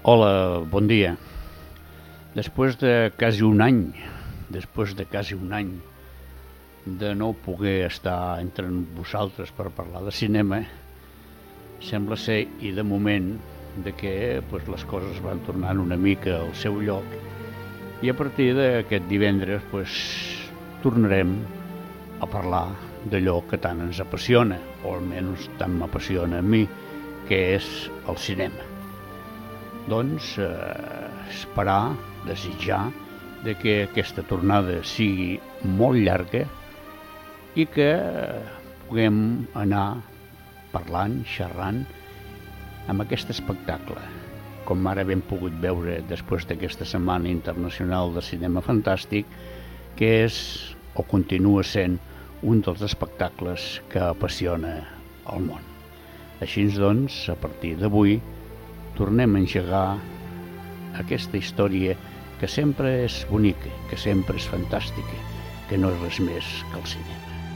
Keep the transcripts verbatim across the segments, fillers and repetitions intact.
Hola, bon dia. Després de quasi un any, després de quasi un any de no poder estar entre vosaltres per parlar de cinema, sembla ser, i de moment, de que pues, les coses van tornant una mica al seu lloc i a partir d'aquest divendres pues, tornarem a parlar d'allò que tant ens apassiona, o almenys tant m'apassiona a mi, que és el cinema. Doncs eh, esperar, desitjar de que aquesta tornada sigui molt llarga i que puguem anar parlant, xerrant amb aquest espectacle, com ara hem pogut veure després d'aquesta Setmana Internacional de Cinema Fantàstic, que és o continua sent un dels espectacles que apassiona el món. Així doncs, a partir d'avui, tornem a engegar aquesta història que sempre és bonica, que sempre és fantàstica, que no és res més que el cinema.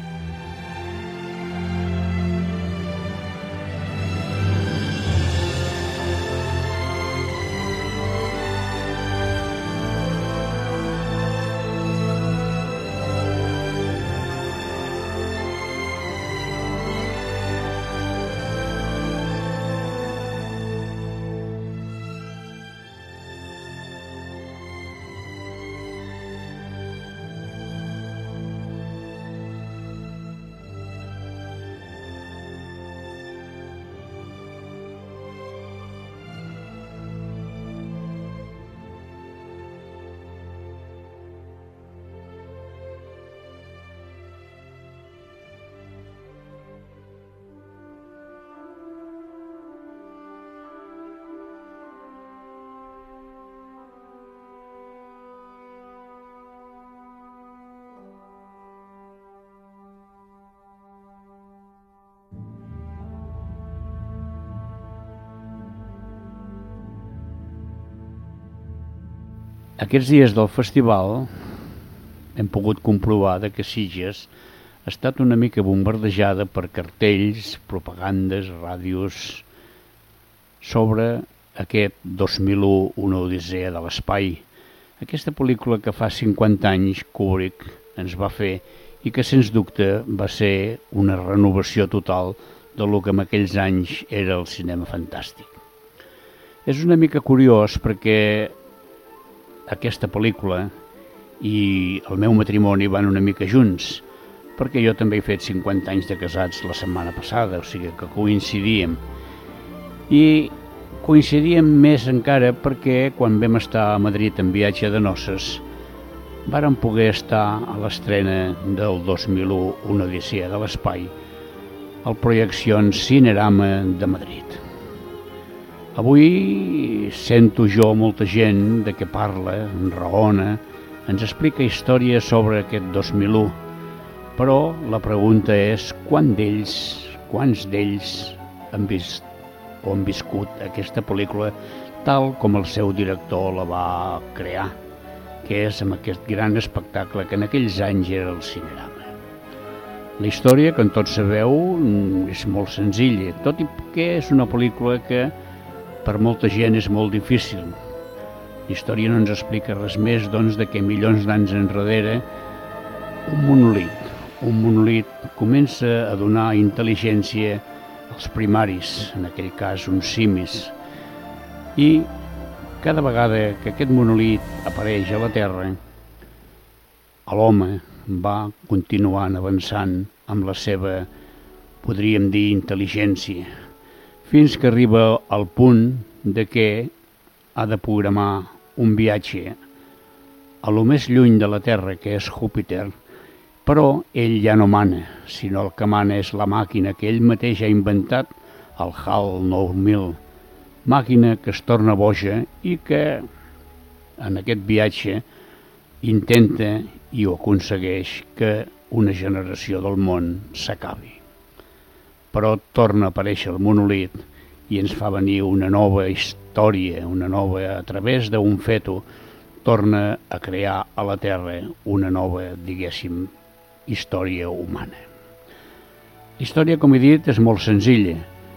Aquests dies del festival hem pogut comprovar que Sitges ha estat una mica bombardejada per cartells, propagandes, ràdios sobre aquest dos mil u, una odissea de l'espai. Aquesta pel·lícula que fa cinquanta anys Kubrick ens va fer i que sens dubte va ser una renovació total de lo que en aquells anys era el cinema fantàstic. És una mica curiós perquè aquesta pel·lícula i el meu matrimoni van una mica junts, perquè jo també he fet cinquanta anys de casats la setmana passada, o sigui que coincidíem. I coincidíem més encara perquè quan vam estar a Madrid en viatge de noces vàrem poder estar a l'estrena del dos mil u, una odissea de l'espai, al Projeccions Cinerama de Madrid. Avui sento jo molta gent de què parla, enraona, ens explica històries sobre aquest dos mil u, però la pregunta és quant d'ells, quants d'ells han vist o han viscut aquesta pel·lícula tal com el seu director la va crear, que és amb aquest gran espectacle que en aquells anys era el Cinerama. La història, com tots sabeu, és molt senzilla, tot i que és una pel·lícula que per molta gent és molt difícil. La història no ens explica res més doncs, de que milions d'anys enrere un monolit, un monolit comença a donar intel·ligència als primaris, en aquell cas uns simis, i cada vegada que aquest monolit apareix a la Terra, l'home va continuant avançant amb la seva, podríem dir, intel·ligència, fins que arriba al punt de que ha de programar un viatge a lo més lluny de la Terra, que és Júpiter, però ell ja no mana, sinó el que mana és la màquina que ell mateix ha inventat, el HAL nou mil, màquina que es torna boja i que en aquest viatge intenta i ho aconsegueix que una generació del món s'acabi. Però torna a aparèixer el monolit i ens fa venir una nova història, una nova, a través d'un feto, torna a crear a la Terra una nova, diguéssim, història humana. La història, com he dit, és molt senzilla,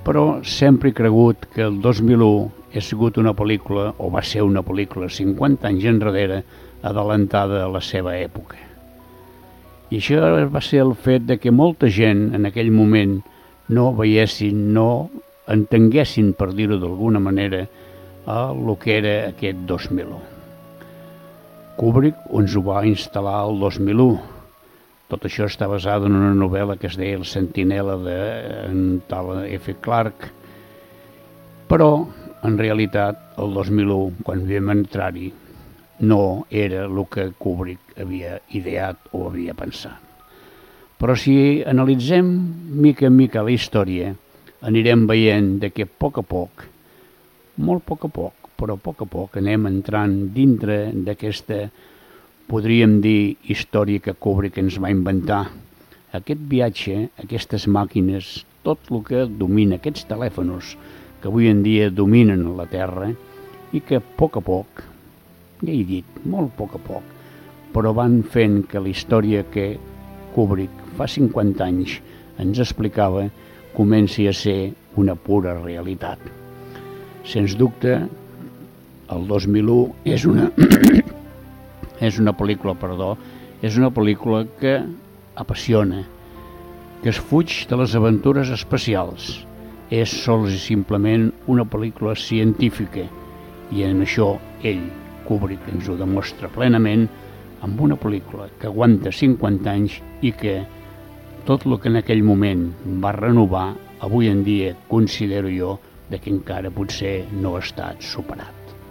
però sempre he cregut que el dos mil u ha sigut una pel·lícula, o va ser una pel·lícula, cinquanta anys enrere, adelantada a la seva època. I això va ser el fet de que molta gent en aquell moment no veiessin, no entenguessin, per dir-ho d'alguna manera, el que era aquest dos mil u. Kubrick ens ho va instal·lar el dos mil u. Tot això està basat en una novel·la que es deia El Sentinela de tal F. Clarke, però en realitat el dos mil u, quan vam entrar-hi, no era el que Kubrick havia ideat o havia pensat. Però si analitzem mica en mica la història, anirem veient de que a poc a poc, molt a poc a poc, però a poc a poc anem entrant dintre d'aquesta, podríem dir, història que Kubrick ens va inventar. Aquest viatge, aquestes màquines, tot el que domina, aquests telèfons que avui en dia dominen la Terra i que a poc a poc, ja he dit, molt a poc a poc, però van fent que la història que Kubrick fa cinquanta anys ens explicava comenci a ser una pura realitat. Sens dubte, el dos mil u és una, és una pel·lícula, perdó, és una pel·lícula que apassiona, que es fuig de les aventures espacials. És sols i simplement una pel·lícula científica i en això ell, Kubrick, ens ho demostra plenament amb una pel·lícula que aguanta cinquanta anys i que tot el que en aquell moment va renovar, avui en dia considero jo de que encara potser no ha estat superat.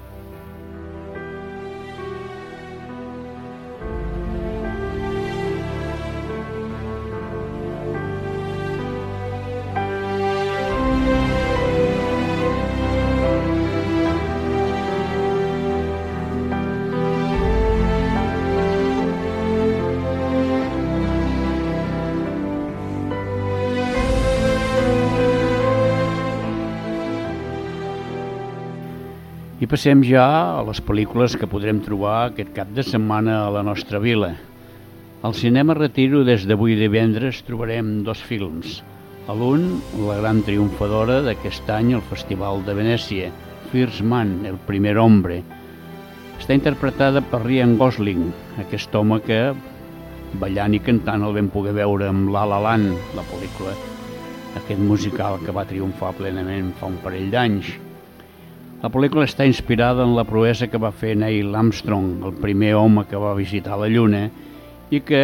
I passem ja a les pel·lícules que podrem trobar aquest cap de setmana a la nostra vila. Al Cinema Retiro, des d'avui divendres, trobarem dos films. A l'un, la gran triomfadora d'aquest any al Festival de Venècia, First Man, el primer hombre. Està interpretada per Ryan Gosling, aquest home que, ballant i cantant, el vam poder veure amb La La Land, la pel·lícula, aquest musical que va triomfar plenament fa un parell d'anys. La pel·lícula està inspirada en la proesa que va fer Neil Armstrong, el primer home que va visitar la Lluna i que,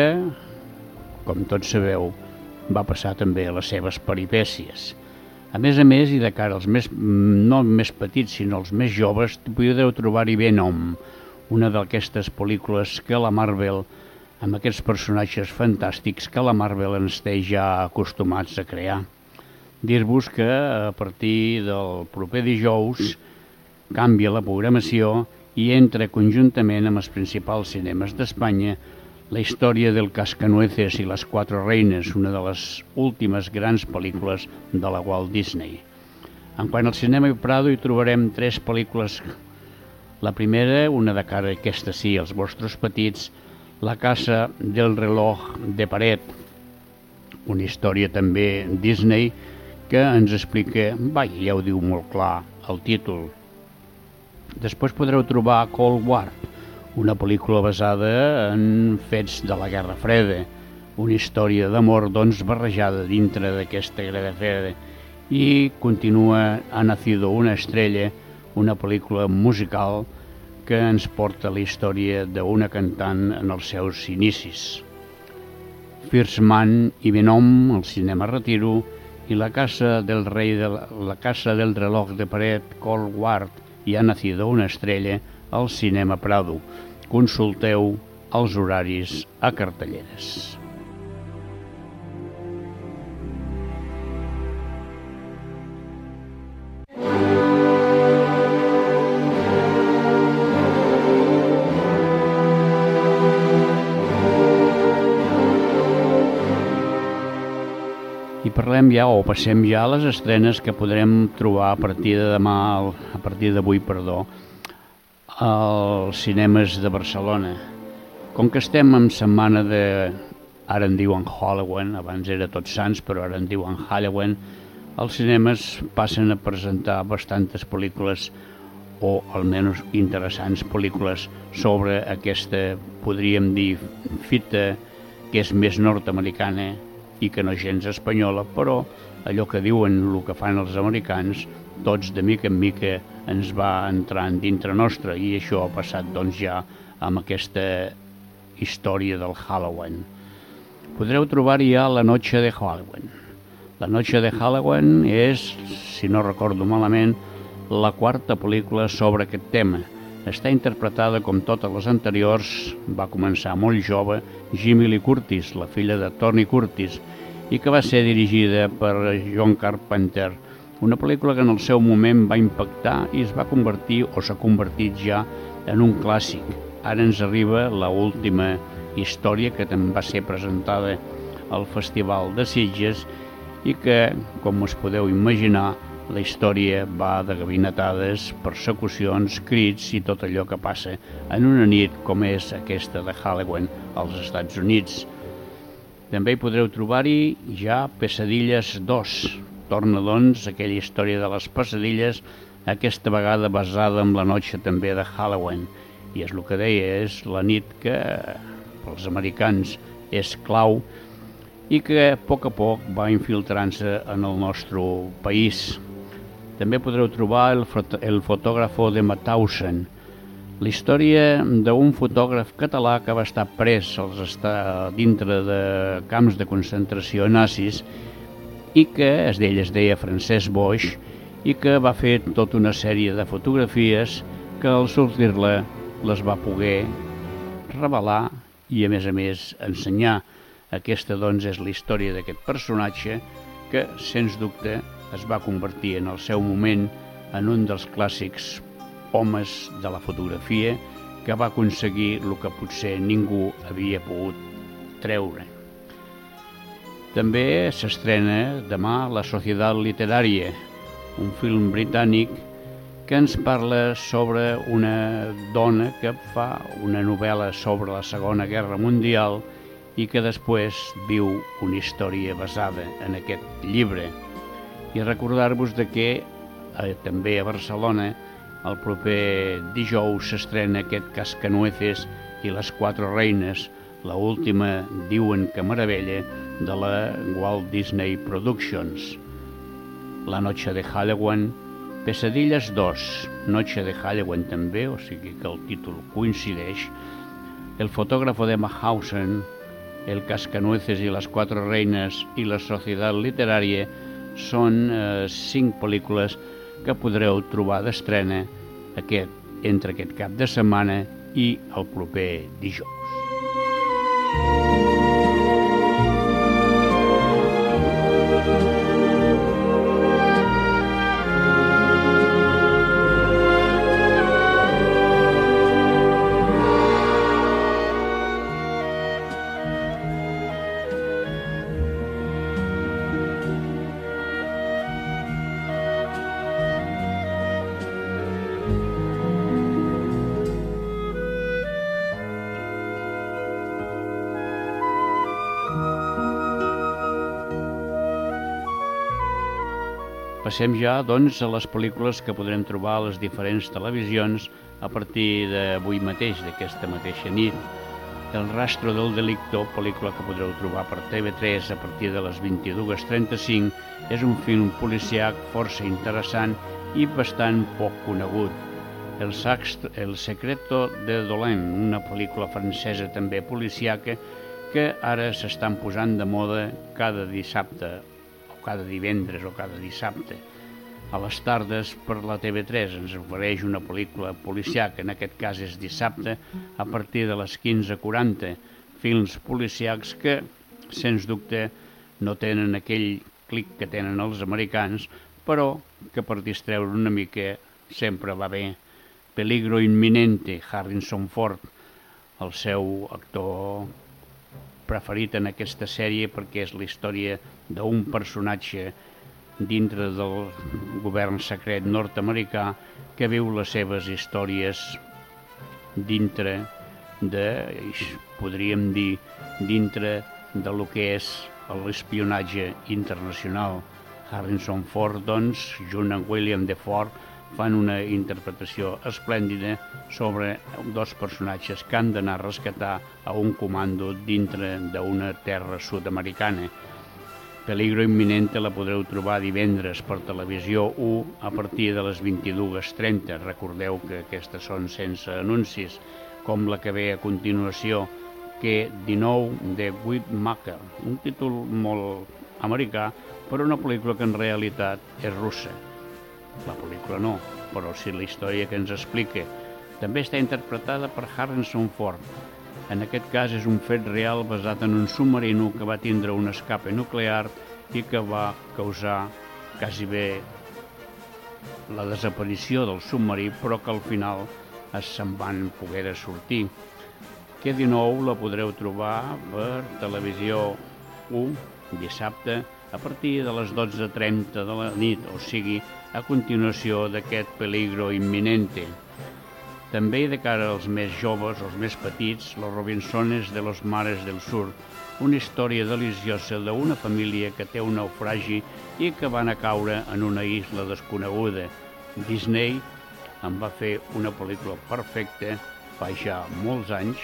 com tots sabeu, va passar també a les seves peripècies. A més a més, i de cara als més, no més petits, sinó als més joves, podeu trobar-hi Venom, una d'aquestes pel·lícules que la Marvel, amb aquests personatges fantàstics que la Marvel ens té ja acostumats a crear. Dir-vos que a partir del proper dijous canvia la programació i entra conjuntament amb els principals cinemes d'Espanya la història del Cascanueces i les Quatre Reines, una de les últimes grans pel·lícules de la Walt Disney. En quant al cinema i Prado, hi trobarem tres pel·lícules. La primera, una de cara, aquesta sí, als vostres petits, La casa del reloj de paret, una història també Disney que ens explica, vaja, ja ho diu molt clar, el títol. Després podreu trobar Cold War, una pel·lícula basada en fets de la Guerra Freda, una història d'amor doncs barrejada dintre d'aquesta Guerra Freda, i continua Ha nacido una estrella, una pel·lícula musical que ens porta la història d'una cantant en els seus inicis. First Man i Venom al Cinema Retiro i La casa del rei de la, la casa del reloj de paret, Cold War i Ha nacido una estrella al Cinema Prado. Consulteu els horaris a cartelleres. I parlem ja, o passem ja a les estrenes que podrem trobar a partir de demà, a partir d'avui, perdó, als cinemes de Barcelona. Com que estem en setmana de, ara en diuen Halloween, abans era Tots Sants, però ara en diuen Halloween, els cinemes passen a presentar bastantes pel·lícules o almenys interessants pel·lícules sobre aquesta, podríem dir, fita que és més nord-americana i que no gens espanyola, però allò que diuen, el que fan els americans, tots de mica en mica ens va entrant dintre nostre, i això ha passat doncs ja amb aquesta història del Halloween. Podreu trobar-hi ja La Noche de Halloween. La Noche de Halloween és, si no recordo malament, la quarta pel·lícula sobre aquest tema. Està interpretada com totes les anteriors, va començar molt jove, Jamie Lee Curtis, la filla de Tony Curtis, i que va ser dirigida per John Carpenter, una pel·lícula que en el seu moment va impactar i es va convertir, o s'ha convertit ja, en un clàssic. Ara ens arriba l'última història que també va ser presentada al Festival de Sitges i que, com us podeu imaginar, la història va de gabinetades, persecucions, crits i tot allò que passa en una nit com és aquesta de Halloween als Estats Units. També hi podreu trobar-hi ja Pesadilles dos. Torna, doncs, aquella història de les pesadilles, aquesta vegada basada en la noche també de Halloween. I és el que deia, és la nit que pels americans és clau i que a poc a poc va infiltrant-se en el nostre país. També podreu trobar el, el fotògrafo de Mauthausen, la història d'un fotògraf català que va estar pres als estar dintre de camps de concentració nazis i que es deia, es deia Francesc Boix, i que va fer tota una sèrie de fotografies que al sortir-la les va poder revelar i a més a més ensenyar. Aquesta doncs és la història d'aquest personatge que, sens dubte, es va convertir en el seu moment en un dels clàssics homes de la fotografia que va aconseguir el que potser ningú havia pogut treure. També s'estrena demà La Societat Literària, un film britànic que ens parla sobre una dona que fa una novel·la sobre la Segona Guerra Mundial i que després viu una història basada en aquest llibre. I recordar-vos de que eh, també a Barcelona el proper dijous s'estrena aquest Cascanueces i les Quatre Reines, la última, diuen que meravella, de la Walt Disney Productions. La Noche de Halloween, Pesadilles dos, Noche de Halloween també, o sigui que el títol coincideix. El fotògrafo de Mauthausen, El Cascanueces i les Quatre Reines i la Societat Literària són eh, cinc pel·lícules que podreu trobar d'estrena aquest, entre aquest cap de setmana i el proper dijous. Passem ja, doncs, a les pel·lícules que podrem trobar a les diferents televisions a partir d'avui mateix, d'aquesta mateixa nit. El Rastro del Delicto, pel·lícula que podreu trobar per T V tres a partir de les vint-i-dues trenta-cinc, és un film policiac força interessant i bastant poc conegut. El, Saxt, el Secreto de Dolent, una pel·lícula francesa també policiaca que ara s'estan posant de moda cada dissabte, cada divendres o cada dissabte. A les tardes per la T V tres ens ofereix una pel·lícula policiaca, en aquest cas és dissabte, a partir de les quinze quaranta, films policiacs que, sens dubte, no tenen aquell clic que tenen els americans, però que per distreure una mica sempre va bé. Peligro Inminente, Harrison Ford, el seu actor preferit en aquesta sèrie perquè és la història d'un personatge dintre del govern secret nord-americà que viu les seves històries dintre de, podríem dir, dintre de lo que és l'espionatge internacional. Harrison Ford, doncs, junt amb William Dafoe, fan una interpretació esplèndida sobre dos personatges que han d'anar a rescatar a un comando dintre d'una terra sud-americana. Peligro Imminente la podreu trobar divendres per Televisió u a partir de les vint-i-dues trenta. Recordeu que aquestes són sense anuncis, com la que ve a continuació, que dinou de Whitmaker, un títol molt americà, però una pel·lícula que en realitat és russa. La pel·lícula no, però sí la història que ens explica. També està interpretada per Harrison Ford. En aquest cas és un fet real basat en un submarino que va tindre un escape nuclear i que va causar quasi bé la desaparició del submarí, però que al final se'n van poder sortir. Que dinou la podreu trobar per Televisió u dissabte a partir de les dotze trenta de la nit, o sigui, a continuació d'aquest Peligro Imminente. També de cara als més joves, els més petits, Los Robinsones de los Mares del Sur, una història deliciosa d'una família que té un naufragi i que van a caure en una isla desconeguda. Disney en va fer una pel·lícula perfecta fa ja molts anys,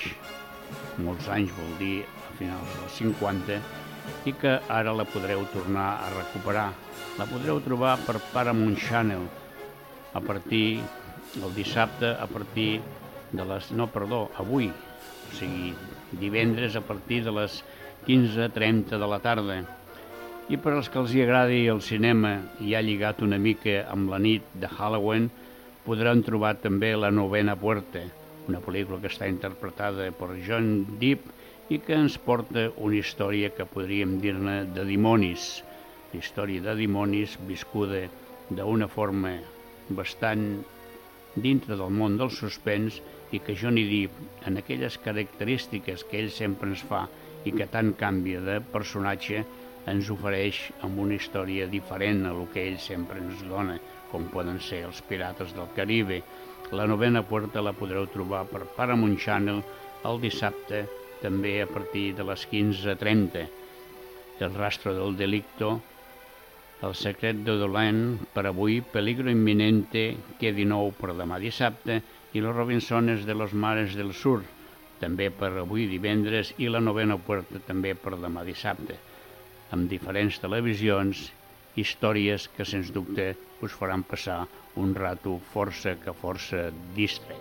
molts anys vol dir a finals dels cinquanta, i que ara la podreu tornar a recuperar. La podreu trobar per Paramount Channel a partir el dissabte a partir de les... no, perdó, avui, o sigui, divendres a partir de les quinze trenta de la tarda. I per als que els hi agradi el cinema i ha lligat una mica amb la nit de Halloween, podran trobar també La novena puerta, una pel·lícula que està interpretada per John Depp i que ens porta una història que podríem dir-ne de dimonis. La història de dimonis viscuda d'una forma bastant dintre del món del suspens i que Johnny Depp, en aquelles característiques que ell sempre ens fa i que tant canvia de personatge, ens ofereix amb una història diferent a el que ell sempre ens dona, com poden ser els Pirates del Caribe. La novena puerta la podreu trobar per Paramount Channel el dissabte, també a partir de les quinze trenta. El rastro del delicto, El secret de Dolan per avui, Peligro Imminente, que dinou per demà dissabte, i Los Robinsones de los Mares del Sur, també per avui divendres, i La novena puerta també per demà dissabte, amb diferents televisions, històries que sens dubte us faran passar un rato força que força distret.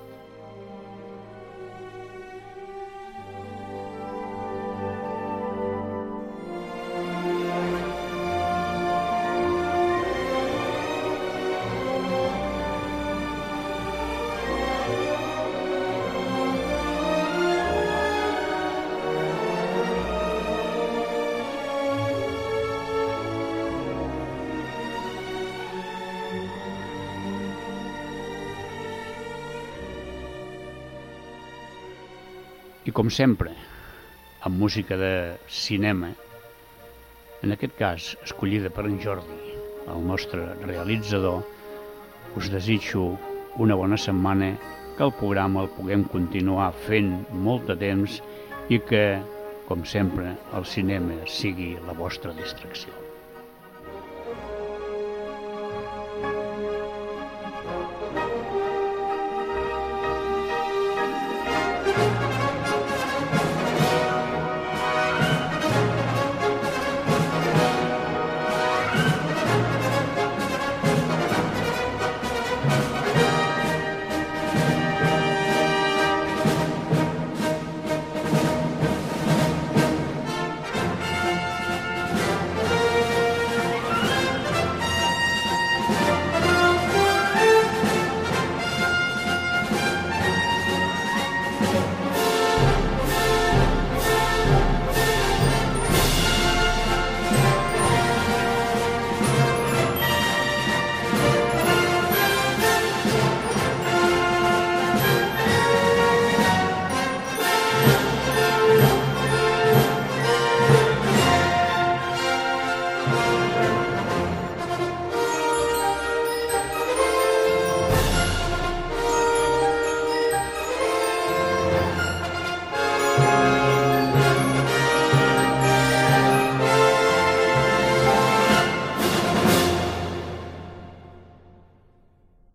I com sempre, amb música de cinema, en aquest cas escollida per en Jordi, el nostre realitzador, us desitjo una bona setmana, que el programa el puguem continuar fent molt de temps i que, com sempre, el cinema sigui la vostra distracció.